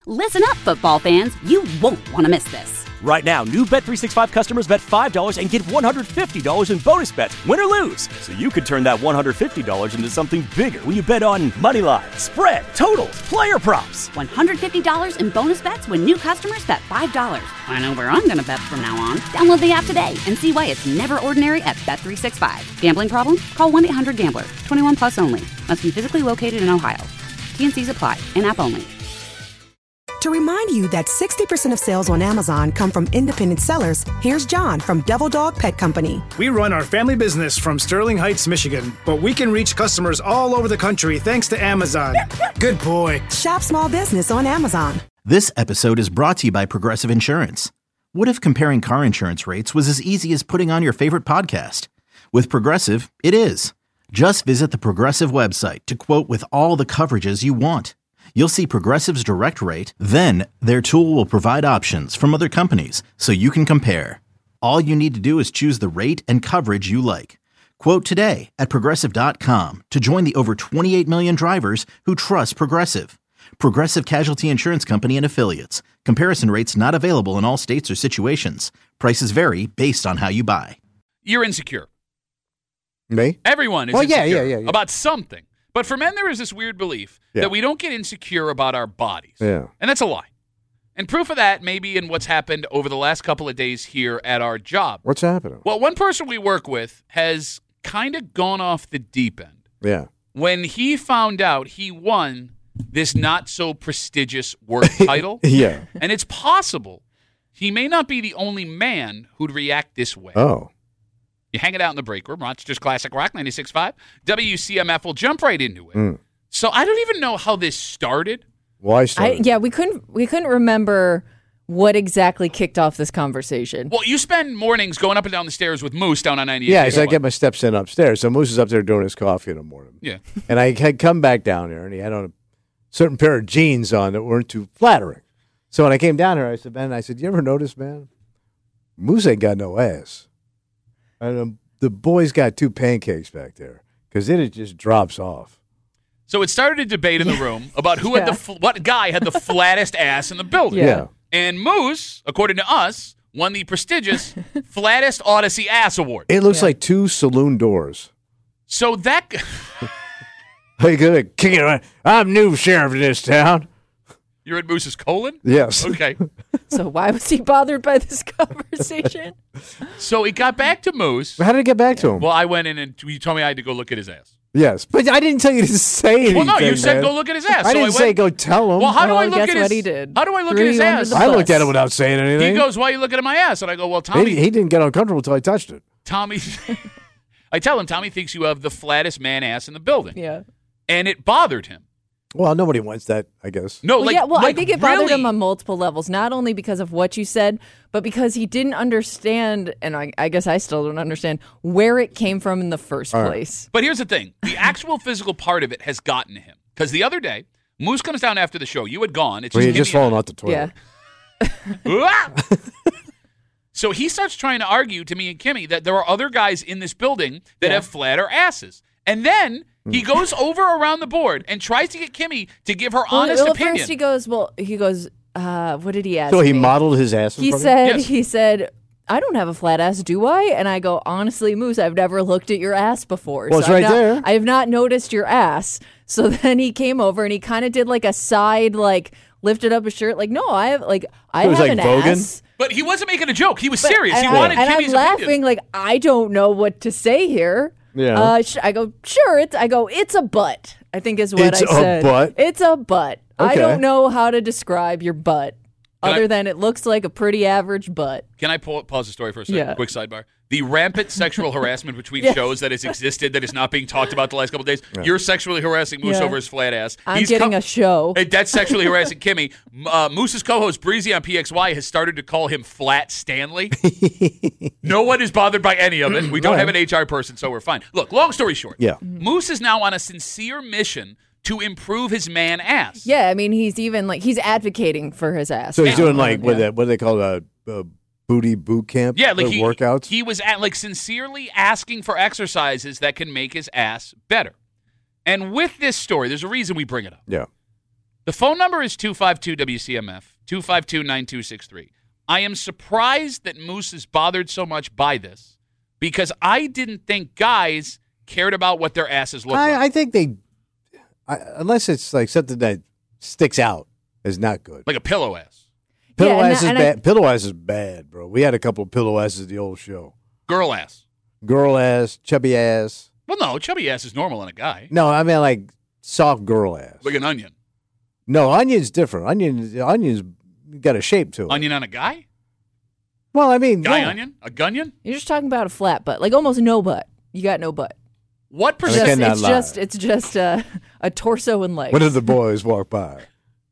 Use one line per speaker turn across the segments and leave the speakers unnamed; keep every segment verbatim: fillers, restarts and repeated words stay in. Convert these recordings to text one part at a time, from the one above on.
Listen up, football fans. You won't want to miss this.
Right now, new Bet three sixty-five customers bet five dollars and get one hundred fifty dollars in bonus bets, win or lose. So you could turn that one hundred fifty dollars into something bigger when you bet on money line, spread, totals, player props.
one hundred fifty dollars in bonus bets when new customers bet five dollars. I know where I'm going to bet from now on. Download the app today and see why it's never ordinary at Bet three sixty-five. Gambling problem? Call one eight hundred gambler. twenty-one plus only. Must be physically located in Ohio. T N Cs apply. In-app only.
To remind you that sixty percent of sales on Amazon come from independent sellers, here's John from Devil Dog Pet Company.
We run our family business from Sterling Heights, Michigan, but we can reach customers all over the country thanks to Amazon. Good boy.
Shop small business on Amazon.
This episode is brought to you by Progressive Insurance. What if comparing car insurance rates was as easy as putting on your favorite podcast? With Progressive, it is. Just visit the Progressive website to quote with all the coverages you want. You'll see Progressive's direct rate, then their tool will provide options from other companies so you can compare. All you need to do is choose the rate and coverage you like. Quote today at Progressive dot com to join the over twenty-eight million drivers who trust Progressive. Progressive Casualty Insurance Company and Affiliates. Comparison rates not available in all states or situations. Prices vary based on how you buy.
You're insecure.
Me?
Everyone is
well, yeah,
insecure
yeah, yeah, yeah.
about something. But for men, there is this weird belief
yeah.
that we don't get insecure about our bodies.
Yeah.
And that's a lie. And proof of that may be in what's happened over the last couple of days here at our job.
What's happening?
Well, one person we work with has kind of gone off the deep end.
Yeah.
When he found out he won this not-so-prestigious work title.
Yeah.
And it's possible he may not be the only man who'd react this way.
Oh.
You hang it out in the break room, Rochester's Classic Rock ninety-six point five. W C M F will jump right into it.
Mm.
So I don't even know how this started.
Why
I,
started?
yeah, we couldn't we couldn't remember what exactly kicked off this conversation.
Well, you spend mornings going up and down the stairs with Moose down on ninety-eight.
Yeah, so I get my steps in upstairs. So Moose is up there doing his coffee in the morning.
Yeah.
And I had come back down there, and he had on a certain pair of jeans on that weren't too flattering. So when I came down here, I said, man, I said, you ever notice, man, Moose ain't got no ass. And um, the boy's got two pancakes back there because then it just drops off.
So it started a debate in the room about who yeah. had the fl- what guy had the flattest ass in the building.
Yeah. yeah.
And Moose, according to us, won the prestigious Flattest Odyssey Ass Award.
It looks
yeah.
like two saloon doors.
So that
Hey, good. Kick it around. I'm new sheriff of this town.
You're at Moose's colon?
Yes.
Okay.
So why was he bothered by this conversation?
So it got back to Moose.
How did it get back to him?
Well, I went in and you told me I had to go look at his ass.
Yes, but I didn't tell you to say anything.
Well, no, you said
man.
go look at his ass.
I
so
didn't
I
say
went,
go tell him.
Well, how do
well,
I look
guess
at
what
his?
he did?
How do I look
Threw
at his
you under
ass?
the
I
bus.
looked at it without saying anything.
He goes, "Why are you looking at my ass?" And I go, "Well, Tommy."
He, he didn't get uncomfortable until I touched it.
Tommy, I tell him Tommy thinks you have the flattest man ass in the building.
Yeah.
And it bothered him.
Well, nobody wants that, I guess.
No,
well,
like
yeah, well,
like
I think it bothered
really,
him on multiple levels, not only because of what you said, but because he didn't understand, and I, I guess I still don't understand, where it came from in the first
All right.
place.
But here's the thing. The actual physical part of it has gotten to him. Because the other day, Moose comes down after the show. You had gone. It's
Well,
just
you just
Kimmy and
fallen out the toilet.
Yeah.
So he starts trying to argue to me and Kimmy that there are other guys in this building that
Yeah.
have flatter asses. And then he goes over around the board and tries to get Kimmy to give her
Well,
honest
well,
opinion.
First he goes, well, he goes, uh, what did he ask
So he
me?
modeled his ass in
He
front
said,
of
Yes.
he said, I don't have a flat ass, do I? And I go, honestly, Moose, I've never looked at your ass before.
Well, it's
I've
right
not-
there.
I have not noticed your ass. So then he came over and he kind of did like a side, like lifted up his shirt, like, no, I have, like, I
It was
have
like
an
Vogan?
ass.
But he wasn't making a joke. He was
But-
serious. He
and
wanted
I, and
Kimmy's
I'm laughing,
opinion.
like, I don't know what to say here.
Yeah.
Uh, sh- I go, sure. It's. I go, it's a butt. I think is what
It's
I
a
said.
butt?
It's a butt. I
Okay.
don't know how to describe your butt
Can
other
I-
than it looks like a pretty average butt.
Can I pull, pause the story for a second?
Yeah.
Quick sidebar. The rampant sexual harassment between
Yes.
shows that has existed that is not being talked about the last couple of days. You're sexually harassing Moose
Yeah.
over his flat ass.
I'm
He's
getting
co-
a show.
Hey, that's sexually harassing Kimmy. Uh, Moose's co-host Breezy on P X Y has started to call him Flat Stanley. No one is bothered by any of it. We don't
Right.
have an H R person, so we're fine. Look, long story short.
Yeah.
Moose is now on a sincere mission to improve his man ass.
Yeah, I mean, he's even like he's advocating for his ass.
So he's
now.
doing like, what,
Yeah.
they, what do they call a, a booty boot camp?
Yeah, like
Or
he,
workouts?
he was at, like sincerely asking for exercises that can make his ass better. And with this story, there's a reason we bring it up.
yeah.
The phone number is two five two W C M F, two five two, nine two six three. I am surprised that Moose is bothered so much by this because I didn't think guys cared about what their asses look
I,
like.
I think they, I, unless it's like something that sticks out, is not good.
Like a pillow ass.
Pillow
Yeah, and
ass
I-
is
and I-
bad. Pillow ass is bad, bro. We had a couple of pillow asses at the old show.
Girl ass.
Girl ass, chubby ass.
Well, no, chubby ass is normal in a guy.
No, I mean like soft girl ass.
Like an onion.
No, onion's different. Onion, onion's got a shape to it.
Onion on a guy?
Well, I mean,
Guy
yeah.
onion? A gunyon?
You're just talking about a flat butt, like almost no butt. You got no butt.
What
I
Just,
percent?
cannot
it's
lie.
just it's just a, a torso and legs.
When did the boys walk by?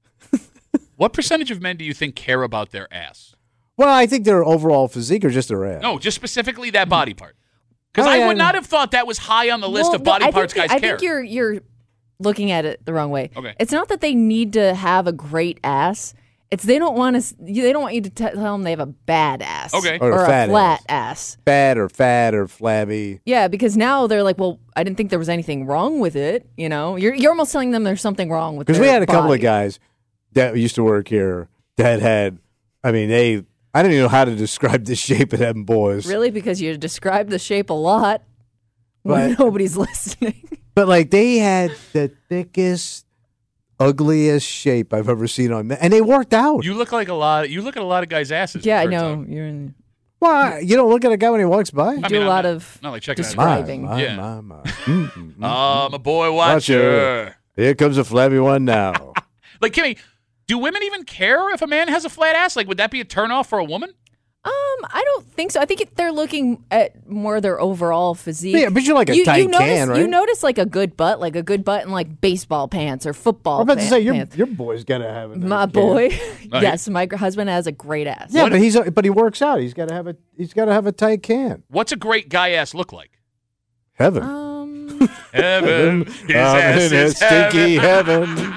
What percentage of men do you think care about their ass?
Well, I think their overall physique or just their ass.
No, just specifically that body part. Because
Oh,
I
yeah,
would
yeah.
not have thought that was high on the list
Well,
of
no,
body
I
parts
think,
guys
I
care.
think you're you're looking at it the wrong way.
Okay.
It's not that they need to have a great ass. It's they don't want to. They don't want you to t- tell them they have a bad ass.
Okay.
Or
Or,
a
a,
fat
flat ass.
Fat or fat or flabby.
Yeah, because now they're like, well, I didn't think there was anything wrong with it. You know, you're you're almost telling them there's something wrong with.
Because
Because
we had a couple of
body.
guys that used to work here that had, I mean, they, I don't even know how to describe the shape of them boys.
Really, because you described the shape a lot when
But-
nobody's listening.
But like they had the thickest, ugliest shape I've ever seen on men. And they worked out.
You look like a lot. You look at a lot of guys' asses.
Yeah, I
it turns
know.
out.
You're in,
Well, you don't look at a guy when he walks by.
you
I
do
mean,
a
I'm
lot
not-
of
not like checking out
My,
describing.
my,
Yeah.
my, my. Mm, mm, mm.
I'm a boy
Watcher.
watcher.
Here comes a flabby one now.
Like, Kimmy, do women even care if a man has a flat ass? Like, would that be a turnoff for a woman?
Um, I don't think so. I think it, they're looking at more their overall physique.
Yeah, but you're like a
you,
tight
you notice,
can, right?
You notice like a good butt, like a good butt in like baseball pants or football
I'm about to
pa-
say your
pants.
your boy's gotta have a nice
My
can.
boy,
Nice.
yes, my gr- husband has a great ass.
Yeah,
What-
but he's a, but he works out. He's got to have a he's got to have a tight can.
What's a great guy ass look like?
Heaven.
Um,
Heaven. His
I'm
ass
in a
is
stinky
heaven.
heaven.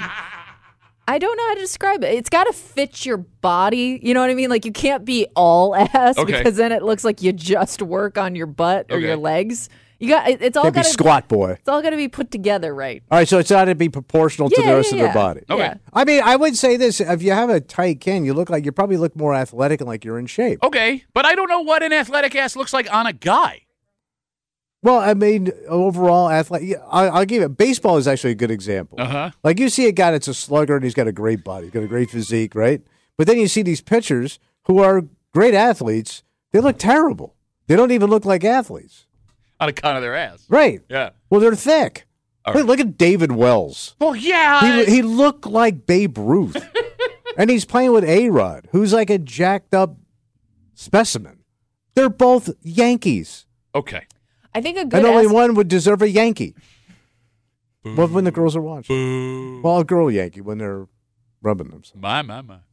I don't know how to describe it. It's got to fit your body. You know what I mean? Like you can't be all ass
Okay.
because then it looks like you just work on your butt or
Okay.
your legs. You got it, it's all
Can't be
got to
squat boy.
It's all got to be put together right.
All right, so it's got to be proportional to
Yeah,
the rest
yeah,
of their
yeah.
body.
Okay.
Yeah.
I mean, I would say this: if you have a tight can, you look like you probably look more athletic and like you're in shape.
Okay, but I don't know what an athletic ass looks like on a guy.
Well, I mean, overall athletic. Yeah, I, I'll give it. Baseball is actually a good example.
Uh-huh.
Like you see a guy that's a slugger and he's got a great body, he's got a great physique, right? But then you see these pitchers who are great athletes. They look terrible. They don't even look like athletes,
On account of their ass.
right?
Yeah.
Well, they're thick.
All
Look,
right.
look at David Wells.
Well, yeah.
He, he looked like Babe Ruth. And he's playing with A-Rod, who's like a jacked up specimen. They're both Yankees.
okay.
I think a good
And only
ass-
one would deserve a Yankee. Well, when the girls are watching. Well, a girl Yankee when they're rubbing themselves.
My, my, my.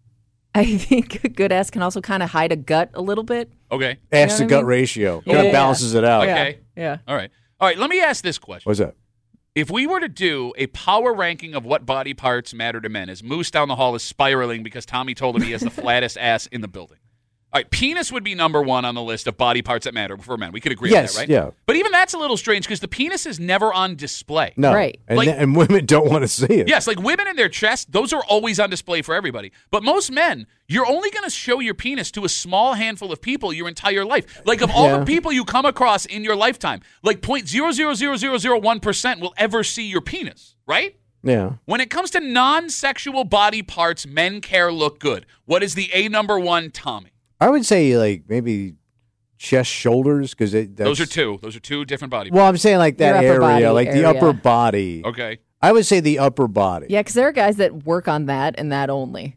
I think a good ass can also kind of hide a gut a little bit.
Okay.
Ass
what
to
I
gut
mean?
ratio.
Yeah.
Kind of balances it out.
Okay.
Yeah.
All right. All right. Let me ask this question.
What's that?
If we were to do a power ranking of what body parts matter to men, as Moose down the hall is spiraling because Tommy told him he has the flattest ass in the building. All right, penis would be number one on the list of body parts that matter for men. We could agree
Yes,
on that, right?
yeah.
But even that's a little strange because the penis is never on display.
No.
Right.
And,
Like-
and women don't want to see it.
Yes, like women in their chest, those are always on display for everybody. But most men, you're only going to show your penis to a small handful of people your entire life. Like of all
Yeah.
the people you come across in your lifetime, like zero point zero zero zero zero zero one percent will ever see your penis, right?
Yeah.
When it comes to non-sexual body parts, men care look good. What is the A number one, Tommy?
I would say like maybe chest, shoulders, because
Those are two. Those are two different body
Well, I'm saying like that
Your upper
area,
body
like the
area.
upper body.
parts. Okay.
I would say the upper body.
Yeah, because there are guys that work on that and that only.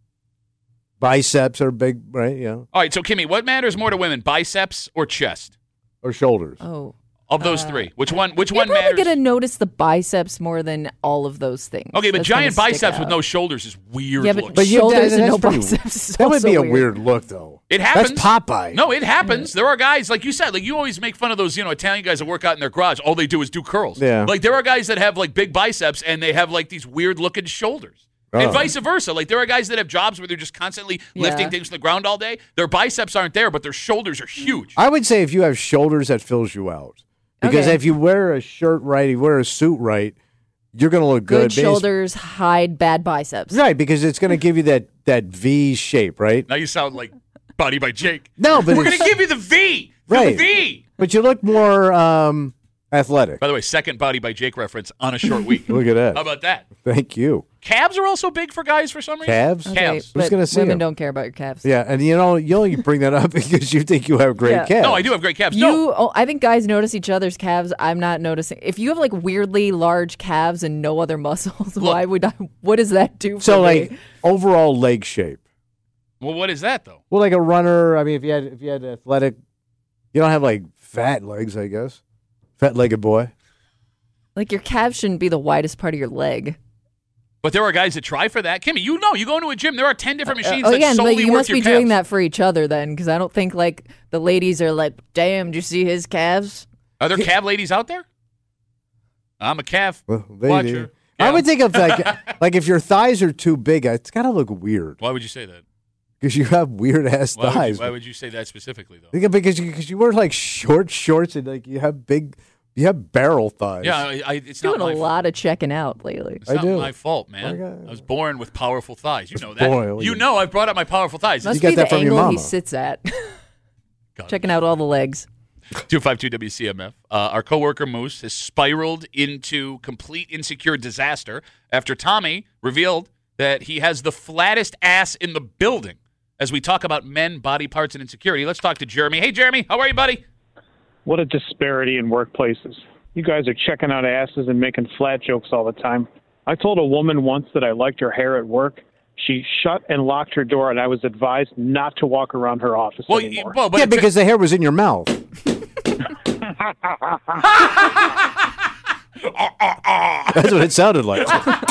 Biceps are big, right? Yeah.
All right, so Kimmy, what matters more to women, biceps or chest?
Or shoulders.
Oh.
Of those three, which one? Which
You're
one
probably
matters?
going to notice the biceps more than all of those things.
Okay, but
That's gonna
giant
stick
biceps with
out.
no shoulders is weird.
Yeah, but,
looking.
But you-
shoulders
that-
and no
that's pretty-
biceps is
That would
also
be a
weird.
weird look, though.
It happens.
That's Popeye.
No, it happens. There are guys, like you said, like you always make fun of those, you know, Italian guys that work out in their garage. All they do is do curls.
Yeah.
Like there are guys that have like big biceps and they have like these weird looking shoulders.
Oh.
And vice versa. Like there are guys that have jobs where they're just constantly
Yeah.
lifting things from the ground all day. Their biceps aren't there, but their shoulders are huge.
I would say if you have shoulders, that fills you out. Because
Okay.
if you wear a shirt right, you wear a suit right, you're going to look
Good
good. Bas-
shoulders, hide bad biceps.
Right, because it's going to give you that, that V shape, right?
Now you sound like Body by Jake.
No, but
we're going
it's-
to give you the V. The
Right.
V.
But you look more um, athletic.
By the way, second Body by Jake reference on a short week.
Look at that.
How about that?
Thank you.
Calves are also big for guys for some reason.
Calves?
Okay,
Calves.
Who's
but
gonna see
women
'em?
don't care about your calves.
Yeah, and you know, you only bring that up because you think you have great
Yeah.
calves.
No, I do have great calves.
You,
no.
oh, I think guys notice each other's calves. I'm not noticing. If you have like weirdly large calves and no other muscles, why would I? What does that do for
So,
me?
like, overall leg shape.
Well, what is that though?
Well, like a runner. I mean, if you had if you had athletic, you don't have like fat legs, I guess. Fat-legged boy.
Like your calves shouldn't be the widest part of your leg.
But there are guys that try for that. Kimmy, you know, you go into a gym, there are ten different machines
oh,
that
again,
solely
but you
work
must
your
be
calves.
doing that for each other then, because I don't think like the ladies are like, "Damn, do you see his calves?"
Are there calf ladies out there? I'm a calf
Well, they
watcher.
do. I would think of like like if your thighs are too big, it's gotta look weird
Why would you say that?
because you have weird ass
Why would,
thighs.
you, why would you say that specifically, though?
Think of- Because you, because you wear like short shorts and like you have big, you have barrel thighs.
Yeah, I, I, it's
Doing
not
a
my
lot of checking out lately.
It's
I
not
do.
my fault, man.
Okay.
I was born with powerful thighs. You know that.
Boy,
you
you-
know I've brought up my powerful thighs.
Must
got
be
that
the
from your
angle he
mama.
sits at,
God.
checking out all the legs.
two five two W C M F. Uh, our coworker Moose has spiraled into complete insecure disaster after Tommy revealed that he has the flattest ass in the building. As we talk about men, body parts, and insecurity, let's talk to Jeremy. Hey, Jeremy, how are you, buddy?
What a disparity in workplaces. You guys are checking out asses and making flat jokes all the time. I told a woman once that I liked her hair at work. She shut and locked her door, and I was advised not to walk around her office
Well,
anymore.
well, but
yeah,
it-
because the hair was in your mouth. That's what it sounded like.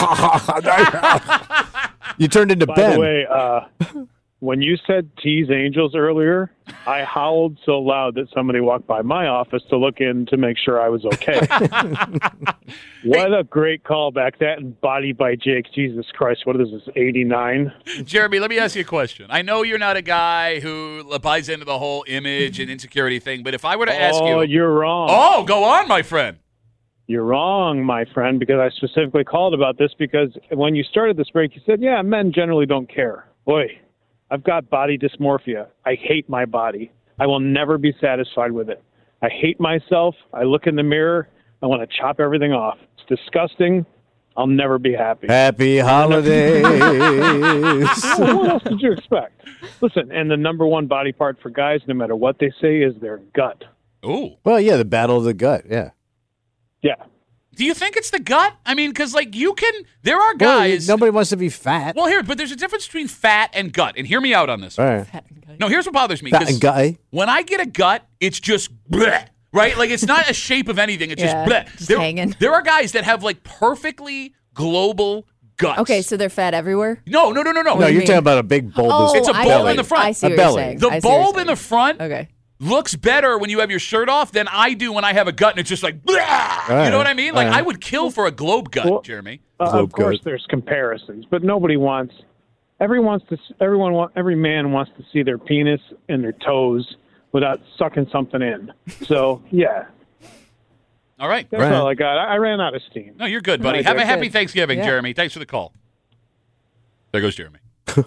You turned into
By
Ben.
the way, uh, when you said tease angels earlier, I howled so loud that somebody walked by my office to look in to make sure I was okay. What a great callback. That and Body by Jake. Jesus Christ, what is this, eighty-nine?
Jeremy, let me ask you a question. I know you're not a guy who buys into the whole image and insecurity thing, but if I were to ask
Oh,
you,
you're wrong.
oh, go on, my friend.
You're wrong, my friend, because I specifically called about this because when you started this break, you said, yeah, men generally don't care. Boy, I've got body dysmorphia. I hate my body. I will never be satisfied with it. I hate myself. I look in the mirror. I want to chop everything off. It's disgusting. I'll never be happy.
Happy holidays.
Well, what else did you expect? Listen, and the number one body part for guys, no matter what they say, is their gut.
Ooh.
Well, yeah, the battle of the gut. Yeah.
Yeah.
Do you think it's the gut? I mean, because, like, you can, there are
Well,
guys.
nobody wants to be fat.
Well, here, but there's a difference between fat and gut. And hear me out on this.
All right.
No, here's what bothers me.
Fat
'cause
and gut.
When I get a gut, it's just bleh, right? Like, it's not a shape of anything. It's
Yeah,
just bleh.
just
there,
hanging.
There are guys that have, like, perfectly global guts.
Okay, so they're fat everywhere.
No, no, no, no, no.
No,
do you
you're
mean?
talking about a big bulbous
Oh,
It's a
I
bulb
see.
in the front.
I see
A
what
belly.
you're saying.
The
I see what you're
bulb in the
saying.
front
Okay.
looks better when you have your shirt off than I do when I have a gut and it's just like, blah!
right.
You know what I mean? Like,
All right.
I would kill for a globe gut,
Well-
Jeremy.
Uh,
Globe
of course,
gut.
there's comparisons, but nobody wants. Every wants to. Everyone want. Every man wants to see their penis and their toes without sucking something in. So yeah,
All right.
that's
Right.
all I got. I, I ran out of steam.
No, you're good, buddy.
All right,
Have a
Jack.
happy
Good.
Thanksgiving,
Yeah.
Jeremy. Thanks for the call. There goes Jeremy.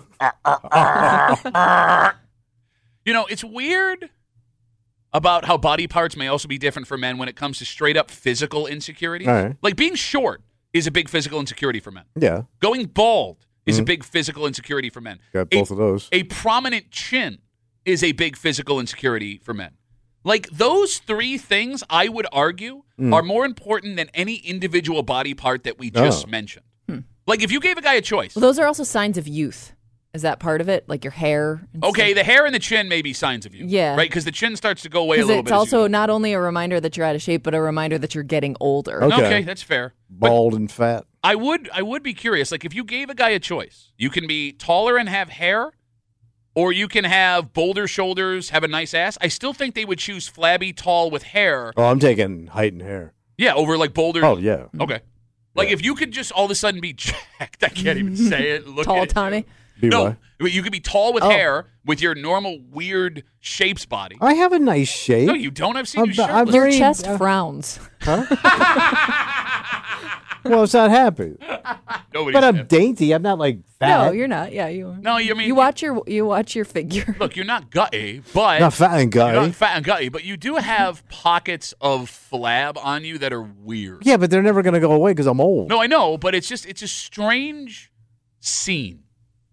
You know, it's weird about how body parts may also be different for men when it comes to straight up physical insecurity.
All right.
Like being short is a big physical insecurity for men.
Yeah.
Going bald is a big physical insecurity for men.
Got
A-
both of those.
A prominent chin is a big physical insecurity for men. Like those three things, I would argue, are more important than any individual body part that we just
Oh.
mentioned. Like if you gave a guy a choice,
Well, those are also signs of youth. Is that part of it? Like your hair? and
okay,
stuff?
the hair and the chin may be signs of you.
Yeah.
Right? Because the chin starts to go away a
'Cause
little
it's
bit. as you
also
go.
not only a reminder that you're out of shape, but a reminder that you're getting older.
Okay.
Okay, that's fair. But
Bald and fat.
I would I would be curious. Like if you gave a guy a choice, you can be taller and have hair, or you can have bolder shoulders, have a nice ass. I still think they would choose flabby, tall with hair.
Oh, I'm taking height and hair.
Yeah, over like bolder.
Oh, yeah.
Okay. Like
Yeah.
if you could just all of a sudden be jacked, I can't even say it. Look
Tall
at
Tommy?
Be
No,
what?
but you could be tall with
Oh.
hair with your normal weird shapes body.
I have a nice shape.
No, you don't. I've seen
I'm
you
ba- I'm
shirtless.
Your
very-
chest
uh,
frowns.
Well, it's not happy.
Nobody's
But I'm
happy.
dainty. I'm not like fat.
No, you're not. Yeah, you are.
No, you mean
You watch your you watch your figure.
Look, you're not gutty, but
Not fat and
you're
gutty.
not fat and gutty, but you do have pockets of flab on you that are weird.
Yeah, but they're never going to go away because I'm old.
No, I know, but it's just it's a strange scene.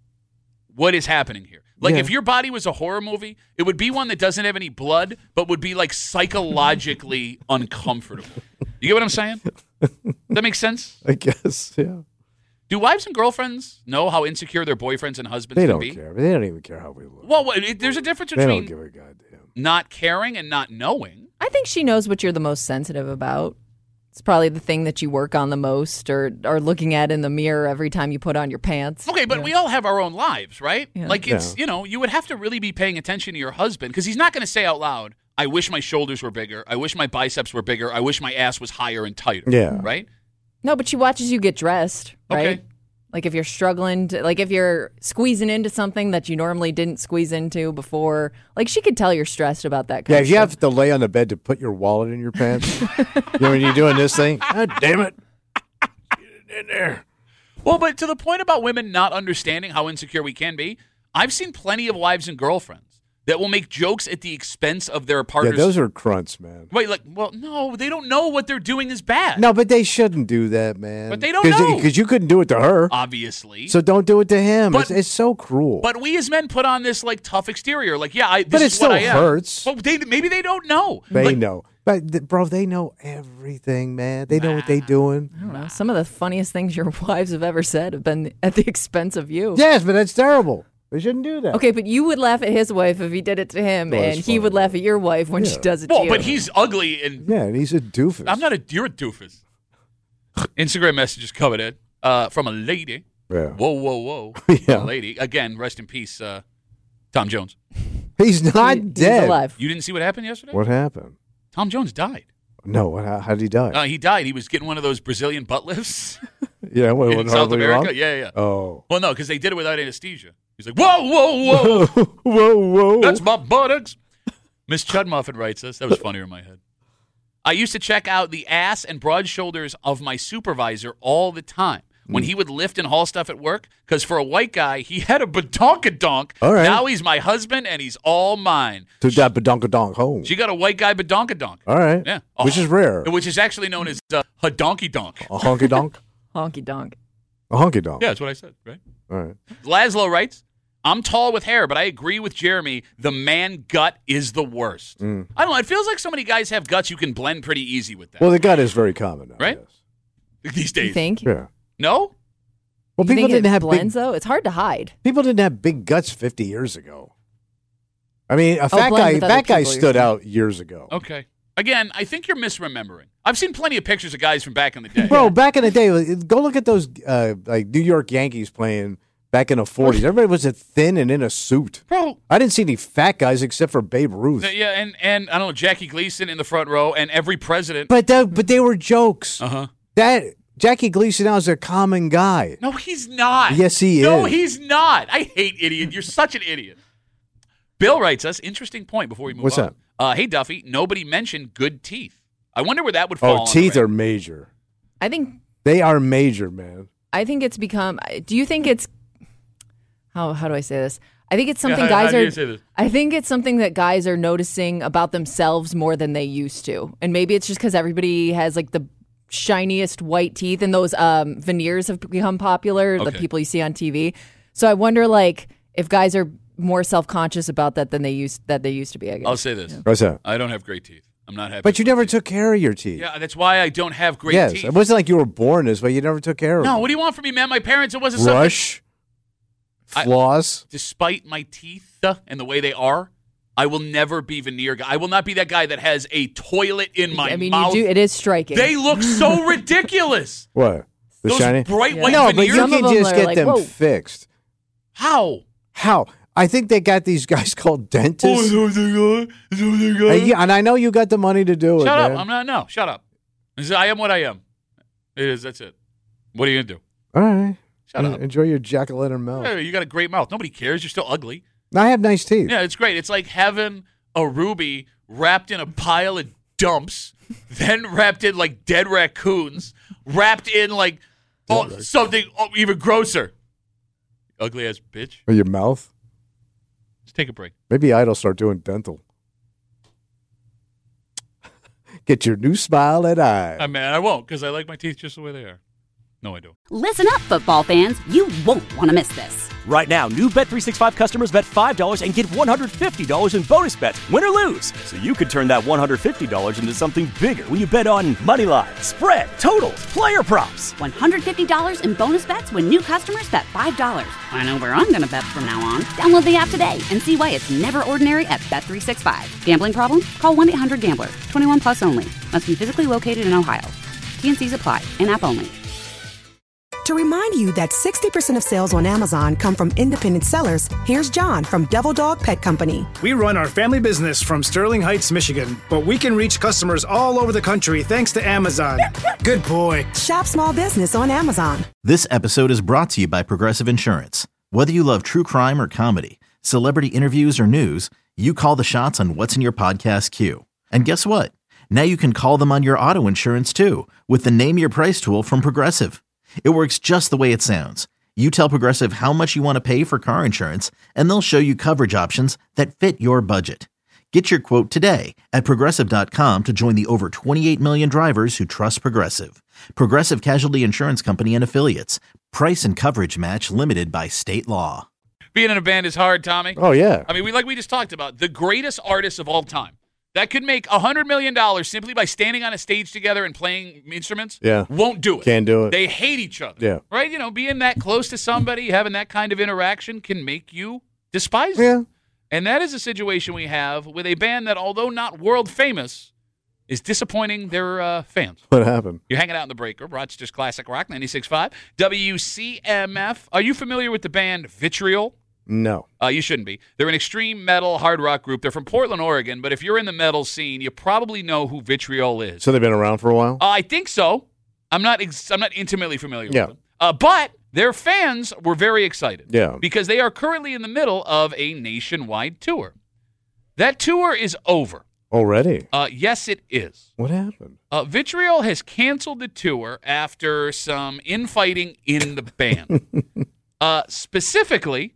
What is happening here? Like,
Yeah.
if your body was a horror movie, it would be one that doesn't have any blood, but would be, like, psychologically uncomfortable. You get what I'm saying? That makes sense?
I guess, yeah.
Do wives and girlfriends know how insecure their boyfriends and husbands
They
can
don't
be?
care. They don't even care how we look.
Well, it, there's a difference
They don't
between
give a goddamn.
not caring and not knowing.
I think she knows what you're the most sensitive about. It's probably the thing that you work on the most or are looking at in the mirror every time you put on your pants.
Okay, but we all have our own lives, right?
Yeah.
Like, it's, you know, you would have to really be paying attention to your husband because he's not going to say out loud, I wish my shoulders were bigger. I wish my biceps were bigger. I wish my ass was higher and tighter.
Yeah.
Right?
No, but she watches you get dressed, right?
Okay.
Like if you're struggling to, like if you're squeezing into something that you normally didn't squeeze into before, like she could tell you're stressed about that kind
Yeah,
of
if you
stuff.
have to lay on the bed to put your wallet in your pants, you know, when you're doing this thing, God damn it. Get it in there.
Well, but to the point about women not understanding how insecure we can be, I've seen plenty of wives and girlfriends that will make jokes at the expense of their
Yeah,
partners.
those are crunts, man.
Wait, like, well, no, they don't know what they're doing is bad.
No, but they shouldn't do that, man.
But they don't know.
Because you couldn't do it to her.
Obviously.
So don't do it to him.
But-
it's, it's so cruel.
But we as men put on this like tough exterior, like yeah, I. This
But it
is what
still
I am.
hurts.
Well, they maybe they don't know.
they
Like,
know. But, th- bro, they know everything, man. They know what they doing.
I don't know. Some of the funniest things your wives have ever said have been at the expense of you.
Yes, but that's terrible. They shouldn't do that.
Okay, but you would laugh at his wife if he did it to him,
Oh, that's
and he
funny.
would laugh at your wife when she
Yeah.
does it to
Well,
you.
but he's ugly and
Yeah, and he's a doofus.
I'm not a. You're a doofus. Instagram messages coming in uh, from a lady.
Yeah.
Whoa, whoa, whoa.
Yeah.
A lady again. Rest in peace, uh, Tom Jones.
He's not
He- he's
dead.
alive.
You didn't see what happened yesterday?
What happened?
Tom Jones died.
No, what, how, how did he die?
Uh, he died. He was getting one of those Brazilian butt lifts
yeah, what,
in
what,
South
horribly
America.
wrong?
Yeah, yeah.
Oh.
Well, no, because they did it without anesthesia. He's like, whoa, whoa, whoa.
whoa, whoa.
That's my buttocks. Miss Chudmuffin writes us. That was funnier in my head. I used to check out the ass and broad shoulders of my supervisor all the time when he would lift and haul stuff at work. Because for a white guy, he had a badonkadonk.
All right.
Now he's my husband and he's all mine.
Took that badonkadonk home.
She got a white guy badonkadonk.
All right.
Yeah.
Which
Oh,
is rare.
Which is actually known as uh, a donkey donk.
A honky donk?
honky donk.
A honky donk.
Yeah, that's what I said, right?
All right.
Laszlo writes, I'm tall with hair, but I agree with Jeremy. The man gut is the worst.
Mm.
I don't know. It feels like so many guys have guts you can blend pretty easy with that.
Well, the gut is very common now.
Right?
Yes.
These days.
You think?
Yeah.
No?
Well,
You
people
think
didn't
it
have
blends
big,
though? It's hard to hide.
people didn't have big guts fifty years ago. I mean, a
Oh,
fat
blend
guy,
with other
fat guy
people, you're
stood
saying.
out years ago.
Okay. Again, I think you're misremembering. I've seen plenty of pictures of guys from back in the day.
Bro, back in the day, go look at those uh, like New York Yankees playing back in the forties. Everybody was a thin and in a suit.
Bro.
I didn't see any fat guys except for Babe Ruth.
Yeah, and, and I don't know, Jackie Gleason in the front row and every president.
But that, but they were jokes.
Uh-huh.
That Jackie Gleason now is a common guy.
No, he's not.
Yes, he
No,
is.
he's not. I hate idiot. You're such an idiot. Bill writes us, interesting point before we move
What's
on.
that?
Uh, hey, Duffy, nobody mentioned good teeth. I wonder where that would fall.
Oh,
on the
teeth
rank.
are major.
I think
They are major, man.
I think it's become. Do you think it's how how do I say this? I think it's
Yeah,
something
how-
guys
how do
are.
you say this?
I think it's something that guys are noticing about themselves more than they used to, and maybe it's just because everybody has like the shiniest white teeth, and those um, veneers have become popular. The
Okay.
people you see on T V. So I wonder, like, if guys are more self conscious about that than they used that they used to be. I guess.
I'll say this.
What's that?
I don't have great teeth. I'm not happy.
But you
with
never
my teeth.
took care of your teeth.
Yeah, that's why I don't have great
yes,
teeth.
it wasn't like you were born this way. You never took care of
No,
them.
what do you want from me, man? My parents, it wasn't something.
Brush,
I-
floss.
Despite my teeth uh, and the way they are, I will never be veneer guy. I will not be that guy that has a toilet in my
I mean,
mouth.
you do. It is striking.
They look so ridiculous.
What? The
Those
shiny?
bright
Yeah.
white
No, but
veneers.
you
Some of
can
them
just
are
get
like,
them
whoa.
fixed.
How?
How? I think they got these guys called dentists.
Oh, is that what they got? Is that what they got?
Uh, yeah, and I know you got the money to do it.
Shut up.
man.
I'm not. No, shut up. This is- I am what I am. It is. That's it. What are you going to do?
All right.
Shut
En-
up.
Enjoy your jack-o'-lantern mouth.
Hey, you got a great mouth. Nobody cares. You're still ugly.
I have nice teeth.
Yeah, it's great. It's like having a ruby wrapped in a pile of dumps, then wrapped in like dead raccoons, wrapped in like oh, something oh, even grosser. Ugly ass bitch.
Or your mouth?
Let's take a break.
Maybe I'll start doing dental. Get your new smile at I.
I mean, I won't because I like my teeth just the way they are. No, I don't.
Listen up, football fans. You won't want to miss this.
Right now, new Bet three sixty-five customers bet five dollars and get one hundred fifty dollars in bonus bets, win or lose. So you could turn that one hundred fifty dollars into something bigger when you bet on money line, spread, totals, player props.
one hundred fifty dollars in bonus bets when new customers bet five dollars. I know where I'm going to bet from now on. Download the app today and see why it's never ordinary at Bet three sixty-five. Gambling problem? Call one eight hundred gambler. twenty-one plus only. Must be physically located in Ohio. T N Cs apply. In-app only.
To remind you that sixty percent of sales on Amazon come from independent sellers, here's John from Devil Dog Pet Company.
We run our family business from Sterling Heights, Michigan, but we can reach customers all over the country thanks to Amazon. Good boy.
Shop small business on Amazon.
This episode is brought to you by Progressive Insurance. Whether you love true crime or comedy, celebrity interviews or news, you call the shots on what's in your podcast queue. And guess what? Now you can call them on your auto insurance too with the Name Your Price tool from Progressive. It works just the way it sounds. You tell Progressive how much you want to pay for car insurance, and they'll show you coverage options that fit your budget. Get your quote today at Progressive dot com to join the over twenty-eight million drivers who trust Progressive. Progressive Casualty Insurance Company and Affiliates. Price and coverage match limited by state law.
Being in a band is hard, Tommy.
Oh, yeah.
I mean, we like we just talked about, the greatest artists of all time that could make one hundred million dollars simply by standing on a stage together and playing instruments,
Yeah.
won't do it.
Can't do it.
They hate each other.
Yeah.
Right? You know, being that close to somebody, having that kind of interaction can make you despise
Yeah.
them. And that is a situation we have with a band that, although not world famous, is disappointing their uh, fans.
What happened?
You're hanging out in the breaker, Rochester's Classic Rock, ninety-six point five, W C M F. Are you familiar with the band Vitriol?
No.
Uh, you shouldn't be. They're an extreme metal hard rock group. They're from Portland, Oregon, but if you're in the metal scene, you probably know who Vitriol is.
So they've been around for a while?
Uh, I think so. I'm not ex- I'm not intimately familiar
Yeah.
with them. Uh, but their fans were very excited.
Yeah.
Because they are currently in the middle of a nationwide tour. That tour is over.
Already?
Uh, yes, it is.
What happened?
Uh, Vitriol has canceled the tour after some infighting in the band. uh, specifically...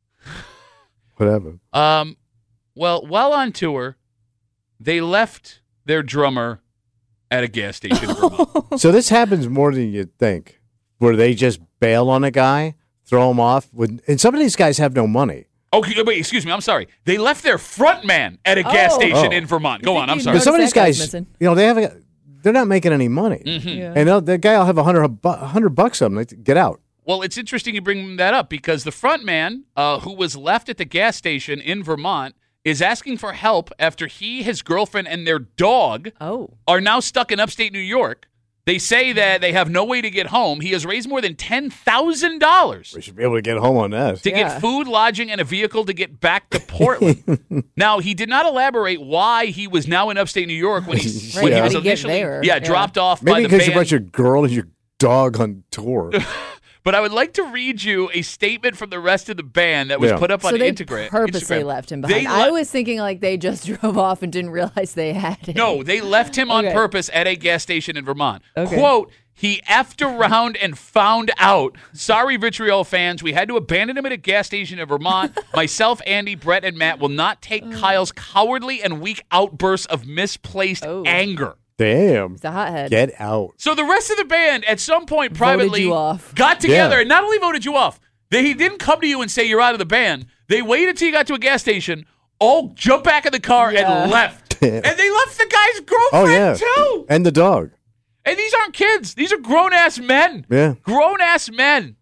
What happened?
Um, well, while on tour, they left their drummer at a gas station. in Vermont.
So this happens more than you'd think, where they just bail on a guy, throw him off. With, and some of these guys have no money.
Okay, wait, excuse me. I'm sorry. They left their front man at a gas
Oh.
station
Oh.
in Vermont. Go
You
on.
think
I'm
you'd
sorry.
But some of
Notice
these
that guy's
guys,
missing.
you know, they have a, they're not making any money.
Mhm.
Yeah.
And they'll- the guy will have a hundred, bu- a hundred bucks on him. Like, get out.
Well, it's interesting you bring that up because the front man, uh, who was left at the gas station in Vermont, is asking for help after he, his girlfriend, and their dog
Oh.
are now stuck in upstate New York. They say that they have no way to get home. He has raised more than ten thousand dollars
We should be able to get home on that.
to
Yeah.
get food, lodging, and a vehicle to get back to Portland. Now, he did not elaborate why he was now in upstate New York when he,
Right,
when he
how
was
did he get
initially
there?
Yeah,
Yeah.
dropped off by
Maybe
the
because
band.
you brought your girl and your dog on tour.
But I would like to read you a statement from the rest of the band that was
Yeah.
put up on
So they
Integra-
purposely
Instagram.
left him
They
behind. I
le-
was thinking like they just drove off and didn't realize they had him.
No, they left him on
Okay.
purpose at a gas station in Vermont.
Okay.
Quote, he effed around and found out. Sorry, Vitriol fans. We had to abandon him at a gas station in Vermont. Myself, Andy, Brett, and Matt will not take Kyle's cowardly and weak outbursts of misplaced
Oh.
anger.
Damn.
He's a hothead.
Get out.
So the rest of the band, at some point privately,
you off.
got together
Yeah.
and not only voted you off, they he didn't come to you and say you're out of the band. They waited till you got to a gas station, all jumped back in the car
Yeah.
and left. And they left the guy's girlfriend
Oh, yeah.
too.
And the dog.
And these aren't kids. These are grown ass men.
Yeah.
Grown ass men.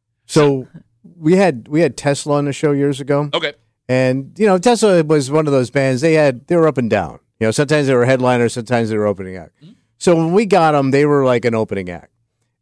So we had we had Tesla on the show years ago.
Okay.
And, you know, Tesla was one of those bands. They had, they were up and down. You know, sometimes they were headliners, sometimes they were opening act.
Mm-hmm.
So when we got them, they were like an opening act.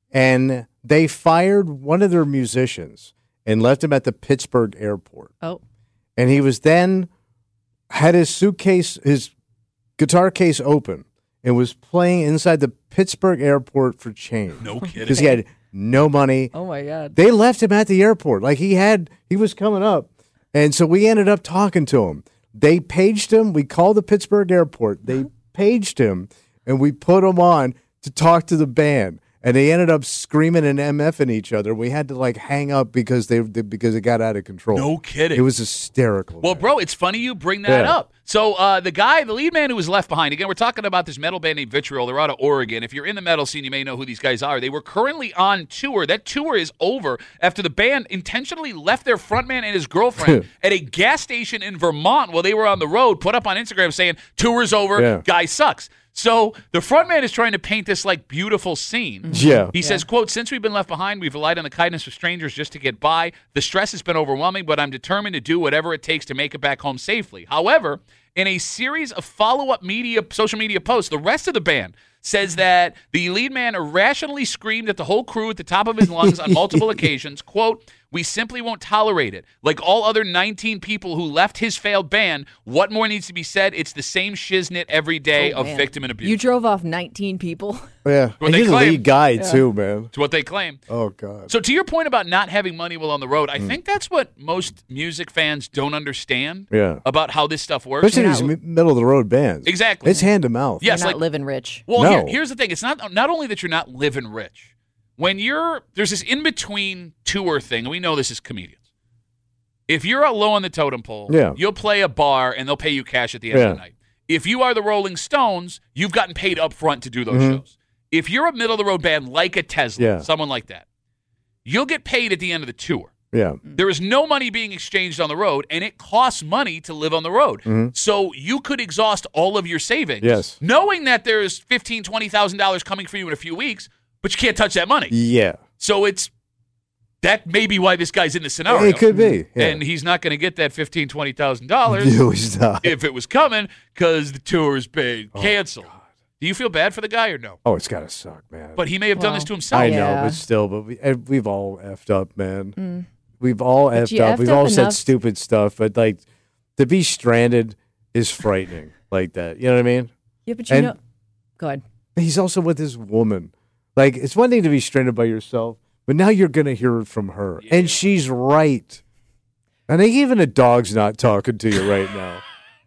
And they fired one of their musicians and left him at the Pittsburgh airport.
Oh.
And he was then, had his suitcase, his guitar case open and was playing inside the Pittsburgh airport for change.
No kidding.
Because he had no money.
Oh my God.
They left him at the airport. Like he had, he was coming up. And so we ended up talking to him. They paged him. We called the Pittsburgh airport. They paged him and we put him on to talk to the band. and they ended up screaming and MFing each other. We had to like hang up because they, they because it got out of control.
No kidding.
It was hysterical.
Well,
man.
bro, it's funny you bring that
Yeah.
up. So uh, the guy, the lead man who was left behind, again, we're talking about this metal band named Vitriol. They're out of Oregon. If you're in the metal scene, you may know who these guys are. They were currently on tour. That tour is over after the band intentionally left their frontman and his girlfriend at a gas station in Vermont while they were on the road, put up on Instagram saying, tour's over,
Yeah.
guy sucks. So the frontman is trying to paint this like beautiful scene.
Yeah.
He says, quote, since we've been left behind, we've relied on the kindness of strangers just to get by. The stress has been overwhelming, but I'm determined to do whatever it takes to make it back home safely. However, in a series of follow-up media, social media posts, the rest of the band says that the lead man irrationally screamed at the whole crew at the top of his lungs on multiple occasions, quote, we simply won't tolerate it. Like all other nineteen people who left his failed band, what more needs to be said? It's the same shiznit every day
Oh,
of
man.
victim and abuse.
You drove off nineteen people.
Yeah.
What
And
they
he's the
claim.
lead guy, too, man.
It's what they claim.
Oh, God.
So to your point about not having money while on the road, I
Mm.
think that's what most music fans don't understand
Yeah.
about how this stuff works.
Especially these mi- middle-of-the-road bands.
Exactly.
It's hand-to-mouth.
Yes,
You're not
like-
living rich.
Well,
No.
here, here's the thing. It's not not only that you're not living rich. When you're there's this in-between tour thing, and we know this as comedians. If you're out low on the totem pole,
Yeah.
you'll play a bar and they'll pay you cash at the end
Yeah.
of the night. If you are the Rolling Stones, you've gotten paid up front to do those
Mhm.
shows. If you're a middle-of-the-road band like a Tesla,
Yeah.
someone like that, you'll get paid at the end of the tour.
Yeah.
There is no money being exchanged on the road, and it costs money to live on the road.
Mhm.
So you could exhaust all of your savings,
Yes.
knowing that there's fifteen thousand dollars, twenty thousand dollars coming for you in a few weeks, but you can't touch that money.
Yeah.
So it's that may be why this guy's in the scenario.
It could be. Yeah.
And he's not going to get that fifteen thousand dollars, twenty thousand dollars
No, he's not.
if it was coming because the tour's been
Oh,
canceled. Do you feel bad for the guy or no?
Oh, it's got to suck, man.
But he may have done this to himself.
I
Yeah.
know, but still, but we, eh, we've all effed up, man. We've all effed
you
up.
effed
We've
up
all said
enough-
stupid stuff, but like to be stranded is frightening like that. You know what I mean?
Yeah, but you
And-
know. Go ahead.
He's also with his woman. Like, it's one thing to be stranded by yourself, but now you're going to hear it from her. And she's right. I think even a dog's not talking to you right now.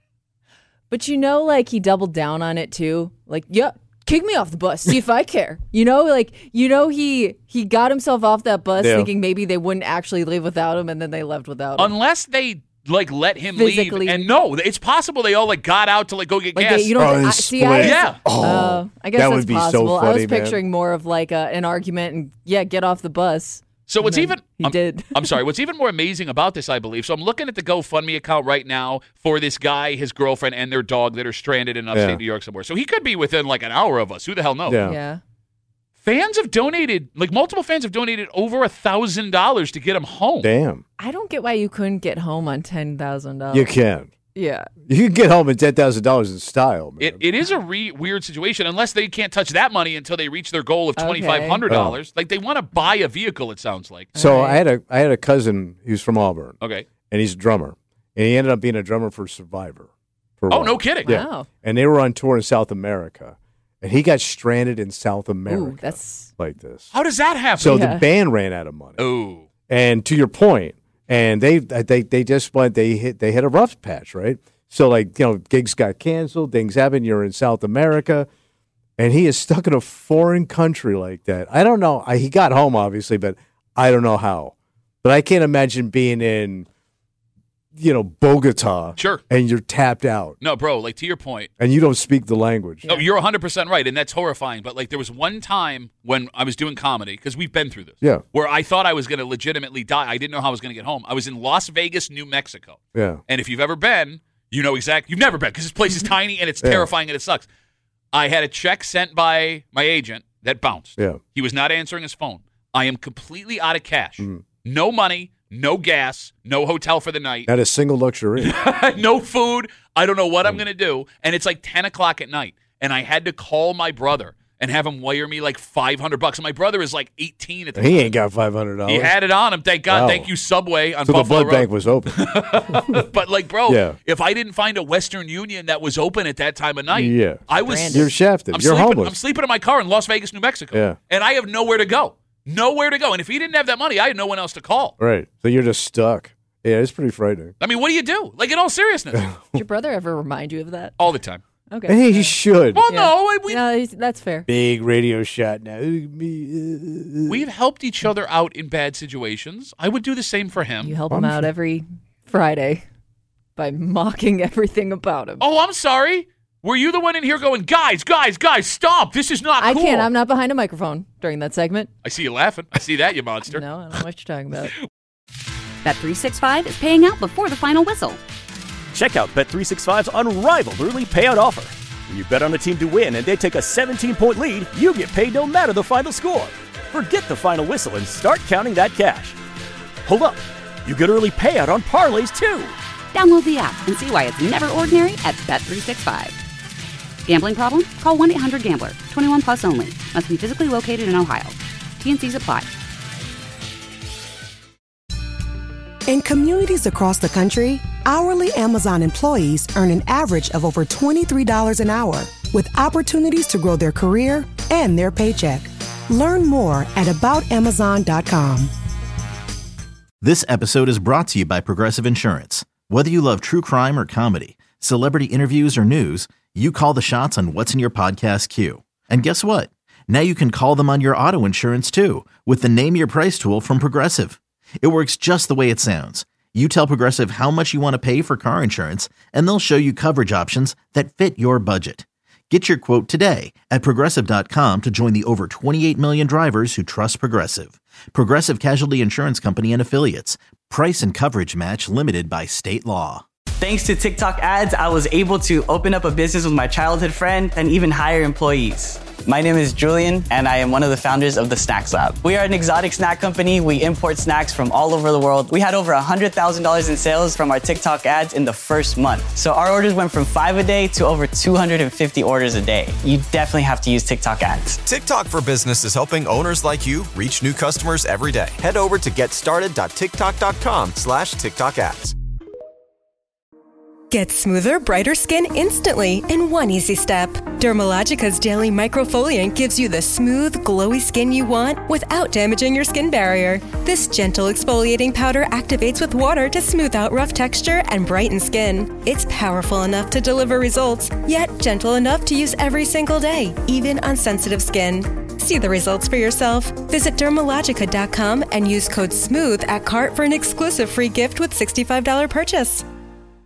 But you know, like he doubled down on it too. Like, yeah, kick me off the bus. See if I care. You know, like you know, he he got himself off that bus
Yeah.
thinking maybe they wouldn't actually leave without him, and then they left without him.
Unless they like let him
Physically.
leave. And no, it's possible they all like got out to like go get
Like
gas.
they, you don't
Oh,
thi-
they
I, see. I
split.
was,
Yeah.
Oh,
uh, I guess
that
that's
would be so
possible. I was
funny, man.
picturing more of like a, an argument and yeah, get off the bus.
So what's
And
even
then he
I'm,
did.
I'm sorry. What's even more amazing about this, I believe. So I'm looking at the GoFundMe account right now for this guy, his girlfriend, and their dog that are stranded in upstate
Yeah.
New York somewhere. So he could be within like an hour of us. Who the hell knows?
Yeah.
Yeah.
Fans have donated, like multiple fans have donated over a thousand dollars to get him home.
Damn.
I don't get why you couldn't get home on ten thousand dollars.
You can.
Yeah.
You can get home at ten thousand dollars in style, man.
It, it is a re- weird situation unless they can't touch that money until they reach their goal of
Okay.
twenty-five hundred dollars. Like they want to buy a vehicle, it sounds like.
so
Alright.
I had a I had a cousin who's from Auburn,
Okay.
and he's a drummer. And he ended up being a drummer for Survivor. For a
Oh,
while.
no kidding.
Yeah.
Wow.
And they were on tour in South America. And he got stranded in South America
Ooh, that's
like this.
How does that happen?
So
Yeah.
the band ran out of money.
oh.
And to your point, and they they they just went they hit they hit a rough patch, right? So like, you know, gigs got canceled, things happen, you're in South America, and he is stuck in a foreign country like that. I don't know. I, he got home obviously, but I don't know how. But I can't imagine being in, you know, Bogota.
Sure.
And you're tapped out
No, bro, like to your point.
and you don't speak the language.
No, you're one hundred percent right, and that's horrifying. But like, there was one time when I was doing comedy, because we've been through this,
Yeah.
where I thought I was going to legitimately die. I didn't know how I was going to get home. I was in Las Vegas, New Mexico.
Yeah.
And if you've ever been, you know exactly. You've never been, because this place is tiny and it's
Yeah.
terrifying and it sucks. I had a check sent by my agent that bounced.
Yeah.
He was not answering his phone. I am completely out of cash.
Mm-hmm.
No money, no gas, no hotel for the night,
Not a single luxury.
no food. I don't know what I'm going to do. And it's like ten o'clock at night. And I had to call my brother and have him wire me like five hundred bucks. And my brother is like eighteen at the
he
time.
ain't got five hundred dollars.
He had it on him. Thank God.
Wow.
Thank you, Subway on
so the
Buffalo
blood
Road.
bank was open.
But like, bro,
Yeah.
if I didn't find a Western Union that was open at that time of night,
Yeah.
I was
You're shafted.
I'm
You're
sleeping,
homeless.
I'm sleeping in my car in Las Vegas, New Mexico.
Yeah.
And I have nowhere to go. Nowhere to go. And if he didn't have that money, I had no one else to call.
Right. So you're just stuck. Yeah, it's pretty frightening.
I mean, what do you do? Like, in all seriousness.
Did your brother ever remind you of that?
All the time.
Okay.
And he
yeah.
should.
Well,
Yeah.
no, we,
Yeah, he's- that's fair.
Big radio shot now. Me, uh,
we've helped each other out in bad situations. I would do the same for him.
You help
I'm
him out
sure.
every Friday by mocking everything about him.
Oh, I'm sorry. Were you the one in here going, guys, guys, guys, stop. This is not
I
cool.
can't. I'm not behind a microphone during that segment.
I see you laughing. I see that, you monster.
No, I don't know what you're talking about.
Bet three sixty-five is paying out before the final whistle.
Check out Bet three sixty-five's unrivaled early payout offer. When you bet on a team to win and they take a seventeen-point lead, you get paid no matter the final score. Forget the final whistle and start counting that cash. Hold up. You get early payout on parlays, too.
Download the app and see why it's never ordinary at Bet three sixty-five. Gambling problem? Call one eight hundred gambler. twenty-one plus only. Must be physically located in Ohio. T and Cs apply.
In communities across the country, hourly Amazon employees earn an average of over twenty-three dollars an hour, with opportunities to grow their career and their paycheck. Learn more at about amazon dot com.
This episode is brought to you by Progressive Insurance. Whether you love true crime or comedy, celebrity interviews or news, you call the shots on what's in your podcast queue. And guess what? Now you can call them on your auto insurance too, with the Name Your Price tool from Progressive. It works just the way it sounds. You tell Progressive how much you want to pay for car insurance, and they'll show you coverage options that fit your budget. Get your quote today at progressive dot com to join the over twenty-eight million drivers who trust Progressive. Progressive Casualty Insurance Company and Affiliates. Price and coverage match limited by state law.
Thanks to TikTok ads, I was able to open up a business with my childhood friend and even hire employees. My name is Julian, and I am one of the founders of the Snacks Lab. We are an exotic snack company. We import snacks from all over the world. We had over one hundred thousand dollars in sales from our TikTok ads in the first month. So our orders went from five a day to over two hundred fifty orders a day. You definitely have to use TikTok ads.
TikTok for Business is helping owners like you reach new customers every day. Head over to getstarted.tiktok.com slash TikTok ads.
Get smoother, brighter skin instantly in one easy step. Dermalogica's daily microfoliant gives you the smooth, glowy skin you want without damaging your skin barrier. This gentle exfoliating powder activates with water to smooth out rough texture and brighten skin. It's powerful enough to deliver results, yet gentle enough to use every single day, even on sensitive skin. See the results for yourself. Visit dermalogica dot com and use code SMOOTH at cart for an exclusive free gift with sixty-five dollars purchase.